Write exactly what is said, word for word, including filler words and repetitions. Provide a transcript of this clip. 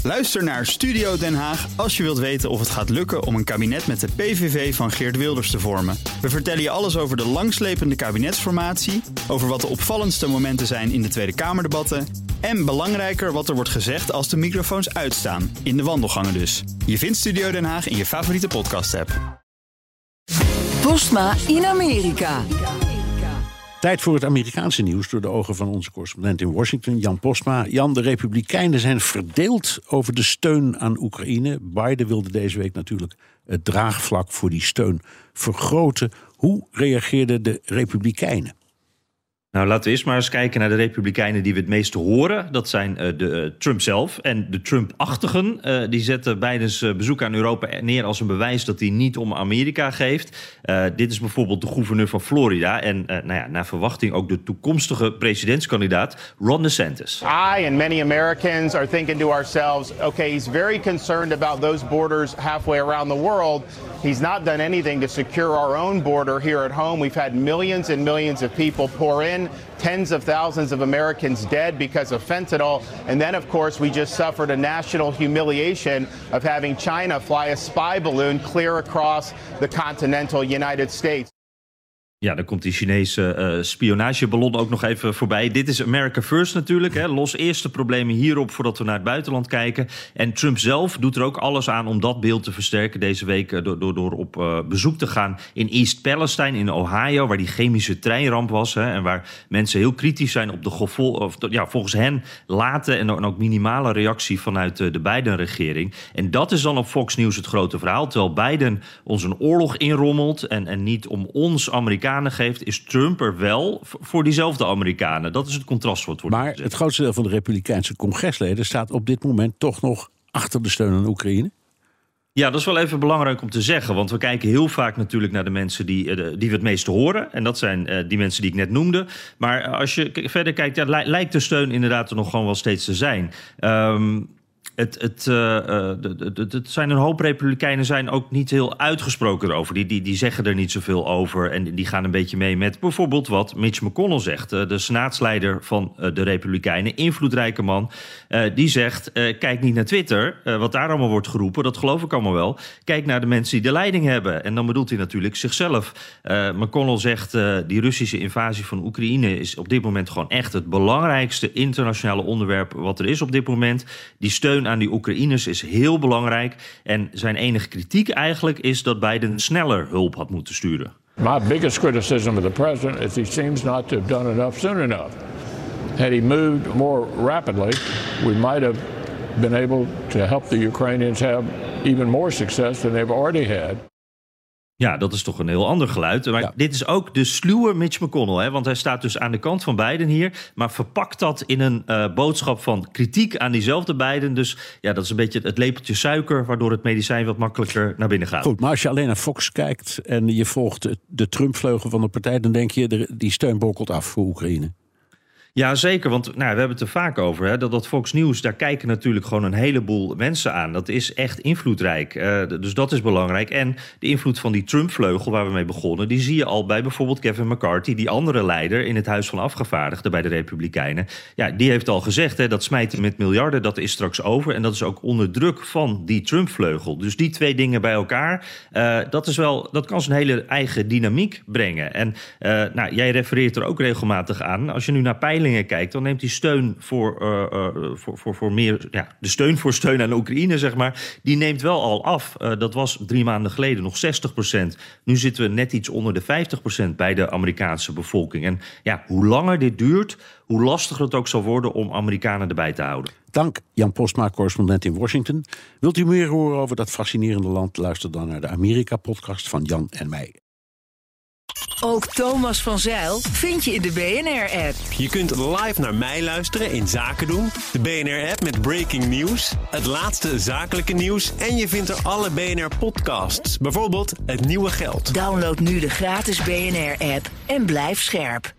Luister naar Studio Den Haag als je wilt weten of het gaat lukken om een kabinet met de P V V van Geert Wilders te vormen. We vertellen je alles over de langslepende kabinetsformatie, over wat de opvallendste momenten zijn in de Tweede Kamerdebatten en belangrijker wat er wordt gezegd als de microfoons uitstaan, in de wandelgangen dus. Je vindt Studio Den Haag in je favoriete podcast-app. Postma in Amerika. Tijd voor het Amerikaanse nieuws door de ogen van onze correspondent in Washington, Jan Postma. Jan, de Republikeinen zijn verdeeld over de steun aan Oekraïne. Biden wilde deze week natuurlijk het draagvlak voor die steun vergroten. Hoe reageerden de Republikeinen? Nou, laten we eerst maar eens kijken naar de Republikeinen die we het meest horen. Dat zijn uh, de uh, Trump zelf en de Trump-achtigen. Uh, die zetten Bidens uh, bezoek aan Europa neer als een bewijs dat hij niet om Amerika geeft. Uh, dit is bijvoorbeeld de gouverneur van Florida en uh, nou ja, naar verwachting ook de toekomstige presidentskandidaat Ron DeSantis. I and many Americans are thinking to ourselves, okay, he's very concerned about those borders halfway around the world. He's not done anything to secure our own border here at home. We've had millions and millions of people pour in. Tens of thousands of Americans dead because of fentanyl. And then, of course, we just suffered a national humiliation of having China fly a spy balloon clear across the continental United States. Ja, dan komt die Chinese uh, spionageballon ook nog even voorbij. Dit is America First natuurlijk. Hè. Los eerst de problemen hierop voordat we naar het buitenland kijken. En Trump zelf doet er ook alles aan om dat beeld te versterken deze week uh, door, door, door op uh, bezoek te gaan in East Palestine in Ohio, waar die chemische treinramp was. Hè, en waar mensen heel kritisch zijn op de gevol- of, ja, volgens hen late en, en ook minimale reactie vanuit uh, de Biden-regering. En dat is dan op Fox News het grote verhaal. Terwijl Biden ons een oorlog inrommelt en, en niet om ons Amerikanen geeft, is Trump er wel voor diezelfde Amerikanen. Dat is het contrast wat wordt Maar gezet. Het grootste deel van de Republikeinse congresleden staat op dit moment toch nog achter de steun aan Oekraïne? Ja, dat is wel even belangrijk om te zeggen. Want we kijken heel vaak natuurlijk naar de mensen die, die we het meeste horen. En dat zijn uh, die mensen die ik net noemde. Maar als je k- verder kijkt, ja, li- lijkt de steun inderdaad er nog gewoon wel steeds te zijn. Um, Het, het, uh, het, het zijn een hoop Republikeinen zijn ook niet heel uitgesproken erover. Die, die, die zeggen er niet zoveel over. En die gaan een beetje mee met bijvoorbeeld wat Mitch McConnell zegt. Uh, de senaatsleider van uh, de Republikeinen, invloedrijke man. Uh, die zegt, uh, kijk niet naar Twitter. Uh, wat daar allemaal wordt geroepen, dat geloof ik allemaal wel. Kijk naar de mensen die de leiding hebben. En dan bedoelt hij natuurlijk zichzelf. Uh, McConnell zegt, uh, die Russische invasie van Oekraïne is op dit moment gewoon echt het belangrijkste internationale onderwerp wat er is op dit moment. Die steun aan die Oekraïners is heel belangrijk. En zijn enige kritiek eigenlijk is dat Biden sneller hulp had moeten sturen. My biggest criticism of the president is he seems not to have done enough soon enough. Had he moved more rapidly, we might have been able to help the Ukrainians have even more success than they've already had. Ja, dat is toch een heel ander geluid. Maar ja. Dit is ook de sluwe Mitch McConnell. Hè? Want hij staat dus aan de kant van Biden hier. Maar verpakt dat in een uh, boodschap van kritiek aan diezelfde Biden. Dus ja, dat is een beetje het lepeltje suiker, waardoor het medicijn wat makkelijker naar binnen gaat. Goed, maar als je alleen naar Fox kijkt en je volgt de Trump-vleugel van de partij, dan denk je, die steun bokkelt af voor Oekraïne. Ja, zeker. Want nou, we hebben het er vaak over. Hè, dat, dat Fox News, daar kijken natuurlijk gewoon een heleboel mensen aan. Dat is echt invloedrijk. Uh, dus dat is belangrijk. En de invloed van die Trump-vleugel waar we mee begonnen, die zie je al bij bijvoorbeeld Kevin McCarthy, die andere leider in het Huis van Afgevaardigden bij de Republikeinen. Ja, die heeft al gezegd, hè, dat smijten met miljarden, dat is straks over. En dat is ook onder druk van die Trump-vleugel. Dus die twee dingen bij elkaar, uh, dat, is wel, dat kan zijn hele eigen dynamiek brengen. En uh, nou, jij refereert er ook regelmatig aan. Als je nu naar peilingen kijkt, dan neemt die steun voor, uh, uh, voor, voor, voor meer, ja, de steun voor steun aan Oekraïne, zeg maar, die neemt wel al af. Uh, dat was drie maanden geleden nog zestig procent. Nu zitten we net iets onder de vijftig procent bij de Amerikaanse bevolking. En ja, hoe langer dit duurt, hoe lastiger het ook zal worden om Amerikanen erbij te houden. Dank, Jan Postma, correspondent in Washington. Wilt u meer horen over dat fascinerende land? Luister dan naar de Amerika-podcast van Jan en mij. Ook Thomas van Zijl vind je in de B N R-app. Je kunt live naar mij luisteren in Zaken doen, de B N R-app met breaking news, het laatste zakelijke nieuws en je vindt er alle B N R-podcasts, bijvoorbeeld Het Nieuwe Geld. Download nu de gratis B N R-app en blijf scherp.